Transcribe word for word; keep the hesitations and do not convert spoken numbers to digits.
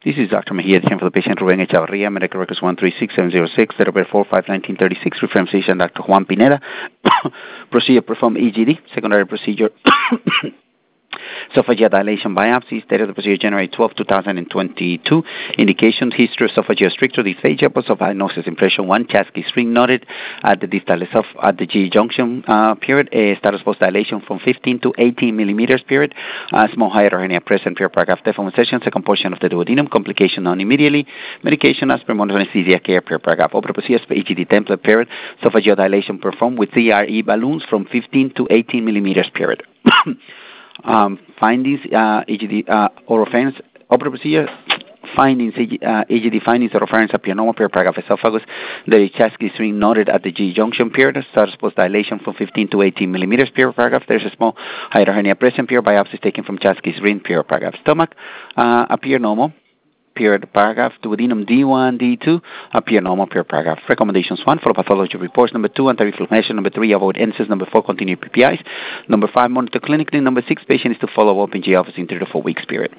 This is Doctor Mejia, the for the patient Rubén Echavarria, medical records one three six seven zero six, date of birth four five nineteen thirty-six, reference physician Doctor Juan Pineda. Procedure performed E G D, secondary procedure esophageal dilation biopsy. Date of the procedure January twelfth, two thousand twenty-two. Indications: history of esophageal stricture dysphagia, post of diagnosis impression one, Chasky string noted at the distal esoph- at the G junction uh, period. A status post dilation from fifteen to eighteen millimeters period. Uh, small hiatal hernia present period. Paragraph deformation session. Second portion of the duodenum. Complication non immediately. Medication as per monitoring anesthesia care period. Paragraph. Open procedure for E G D template period. Esophageal dilation performed with C R E balloons from fifteen to eighteen millimeters period. Um, findings, uh, E G D, uh, oropharynx, opera procedure, findings, uh, E G D findings, oropharynx appear normal period, paragraph esophagus, the Chasky string noted at the G junction period, status post dilation from fifteen to eighteen millimeters period, paragraph, there's a small hiatal hernia present period, biopsy taken from Chasky string period, paragraph, stomach, uh, appear normal, period, paragraph, duodenum D one, D two, appear normal, period, paragraph. Recommendations: one, follow pathology reports. Number two, anti-inflammation. Number three, avoid N S A S. Number four, continue P P Is. Number five, monitor clinically. Number six, patient is to follow up in G office in three to four weeks, period.